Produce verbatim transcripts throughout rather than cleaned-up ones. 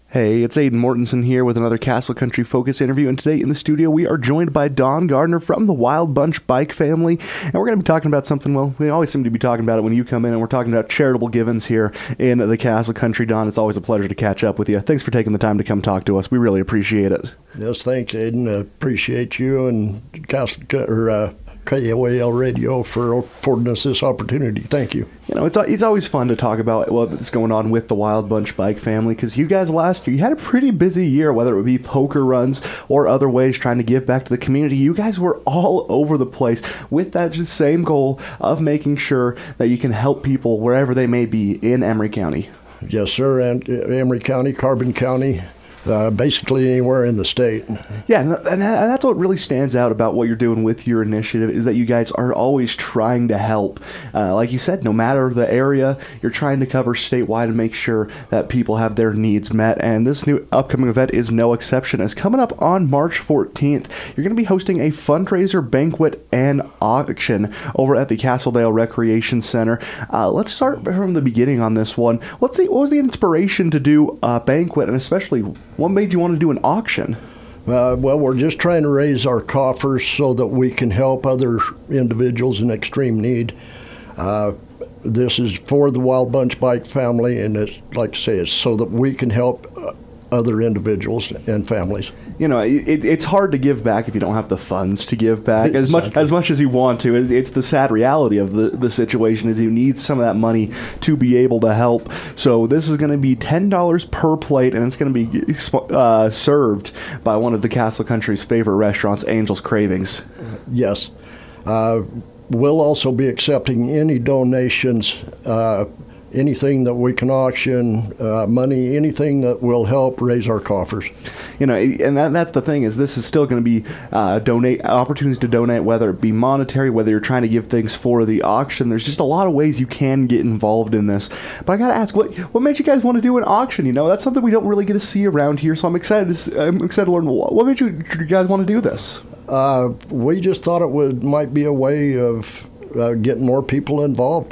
Hey, it's Aiden Mortensen here with another Castle Country Focus interview, and today in the studio we are joined by Don Gardner from the Wild Bunch Bike family, and we're going to be talking about something, well, we always seem to be talking about it when you come in, and we're talking about charitable givens here in the Castle Country. Don, it's always a pleasure to catch up with you. Thanks for taking the time to come talk to us. We really appreciate it. Yes, thanks, Aiden. I appreciate you and Castle or uh, K O A L Radio for affording us this opportunity. Thank you. You know, it's it's always fun to talk about what's going on with the Wild Bunch Bike family, because you guys last year, you had a pretty busy year, whether it would be poker runs or other ways trying to give back to the community. You guys were all over the place with that same goal of making sure that you can help people wherever they may be in Emery County. Yes, sir, and Emery County, Carbon County, Uh, basically anywhere in the state. Yeah, and, that, and that's what really stands out about what you're doing with your initiative, is that you guys are always trying to help. Uh, like you said, no matter the area, you're trying to cover statewide and make sure that people have their needs met. And this new upcoming event is no exception. It's coming up on March fourteenth. You're going to be hosting a fundraiser, banquet, and auction over at the Castledale Recreation Center. Uh, let's start from the beginning on this one. What's the, what was the inspiration to do a banquet, and especially what made you want to do an auction? Uh, well, we're just trying to raise our coffers so that we can help other individuals in extreme need. Uh, this is for the Wild Bunch Bike family, and it's, like I say, it's so that we can help uh, other individuals and families. You know, it, it's hard to give back if you don't have the funds to give back. As Exactly. much as much as you want to, it, it's the sad reality of the, the situation is you need some of that money to be able to help. So this is going to be ten dollars per plate, and it's going to be uh, served by one of the Castle Country's favorite restaurants, Angel's Cravings. Yes. Uh, we'll also be accepting any donations, uh, anything that we can auction, uh, money, anything that will help raise our coffers. You know, and that, that's the thing, is this is still going to be uh, donate opportunities to donate, whether it be monetary, whether you're trying to give things for the auction. There's just a lot of ways you can get involved in this. But I got to ask, what what made you guys want to do an auction? You know, that's something we don't really get to see around here. So I'm excited to, I'm excited to learn, what made you, you guys want to do this? Uh, we just thought it would might be a way of uh, getting more people involved.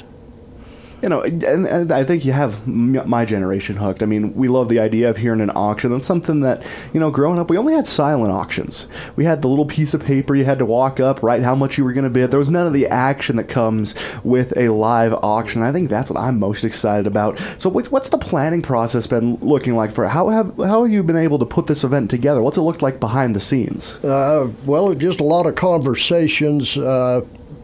You know, and, and I think you have my generation hooked. I mean, we love the idea of hearing an auction. That's something that, you know, growing up, we only had silent auctions. We had the little piece of paper you had to walk up, write how much you were going to bid. There was none of the action that comes with a live auction. I think that's what I'm most excited about. So what's the planning process been looking like for it? How have, how have you been able to put this event together? What's it looked like behind the scenes? Uh, well, just a lot of conversations, uh,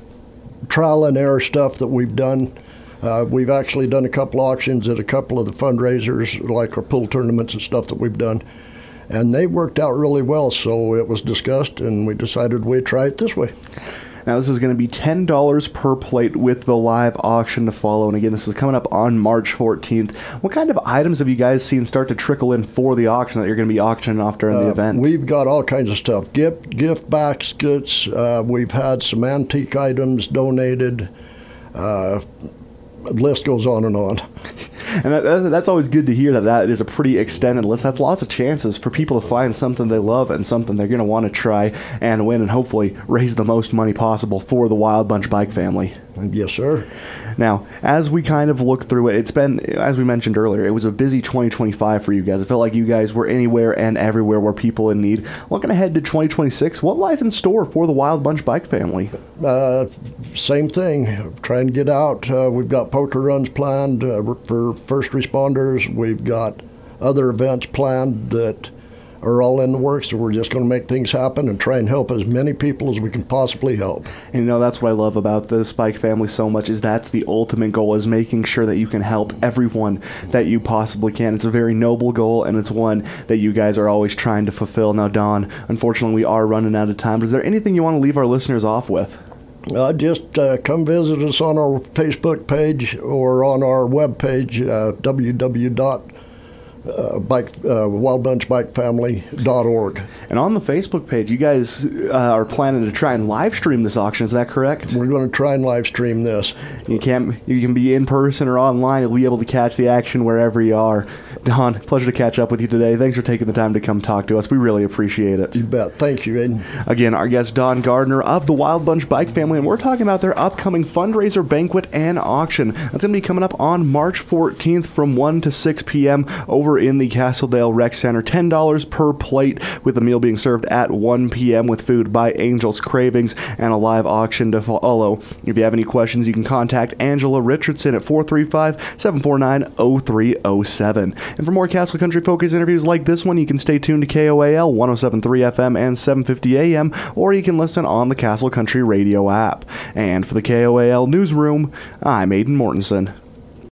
trial and error stuff that we've done. Uh, we've actually done a couple auctions at a couple of the fundraisers, like our pool tournaments and stuff that we've done. And they worked out really well, so it was discussed, and we decided we'd try it this way. Now, this is going to be ten dollars per plate with the live auction to follow. And again, this is coming up on March fourteenth. What kind of items have you guys seen start to trickle in for the auction that you're going to be auctioning off during uh, the event? We've got all kinds of stuff. Gift, gift baskets. Uh, we've had some antique items donated. Uh, The list goes on and on. And that, that's always good to hear that that is a pretty extended list. That's lots of chances for people to find something they love and something they're going to want to try and win, and hopefully raise the most money possible for the Wild Bunch Bike family. Yes, sir. Now, as we kind of look through it, it's been, as we mentioned earlier, it was a busy twenty twenty-five for you guys. It felt like you guys were anywhere and everywhere where people in need. Looking ahead to twenty twenty-six, what lies in store for the Wild Bunch Bike family? Uh, same thing. Trying to get out. Uh, we've got poker runs planned uh, for first responders. We've got other events planned that are all in the works, so we're just going to make things happen and try and help as many people as we can possibly help. And you know, that's what I love about the Spike family so much, is that's the ultimate goal, is making sure that you can help everyone that you possibly can. It's a very noble goal, and it's one that you guys are always trying to fulfill. Now, Don, unfortunately, we are running out of time, but is there anything you want to leave our listeners off with? Uh, just uh, come visit us on our Facebook page or on our webpage, uh, w w w dot bike uh, wild bunch bike family dot org. And on the Facebook page, you guys uh, are planning to try and live stream this auction. Is that correct? We're going to try and live stream this. You can't. You can be in person or online. You'll be able to catch the action wherever you are. Don, pleasure to catch up with you today. Thanks for taking the time to come talk to us. We really appreciate it. You bet. Thank you, Aiden. Again, our guest, Don Gardner of the Wild Bunch Bike family, and we're talking about their upcoming fundraiser, banquet, and auction. That's going to be coming up on March fourteenth from one to six p.m. over over in the Castledale Rec Center, ten dollars per plate, with the meal being served at one p.m. with food by Angel's Cravings and a live auction to follow. If you have any questions, you can contact Angela Richardson at four three five, seven four nine, zero three zero seven. And for more Castle Country Focus interviews like this one, you can stay tuned to K O A L one oh seven point three F M and seven fifty A M, or you can listen on the Castle Country Radio app. And for the K O A L Newsroom, I'm Aidan Mortensen.